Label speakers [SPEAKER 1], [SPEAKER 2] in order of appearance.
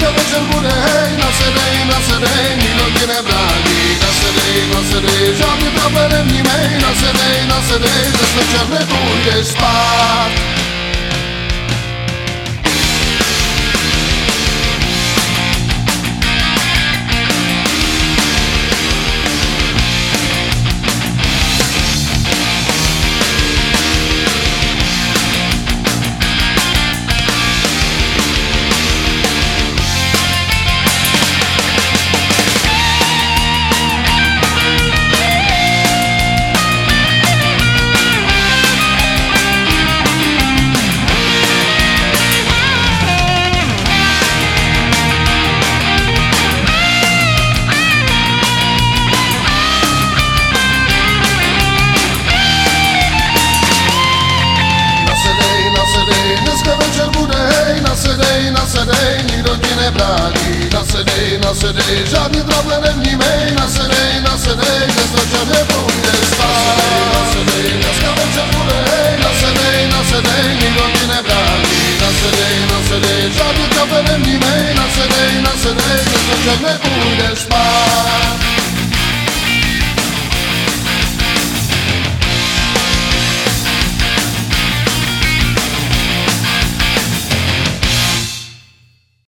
[SPEAKER 1] dneska večer bude, hej, nasedej, nikdo ti nebrání. Nasedej, žádný problém nevnímej, nasedej, dnes večer nepůjdeš spát. Nasedej, nikdo ti nebrání. Nasedej, žádný problém nevnímej. Nasedej, dnes večer nepůjdeš spát. Nasedej, dneska večer bude, hej, nasedej, nikdo ti nebrání. Nasedej, žádný problém nevnímej. Nasedej, dnes večer nepůjdeš spát.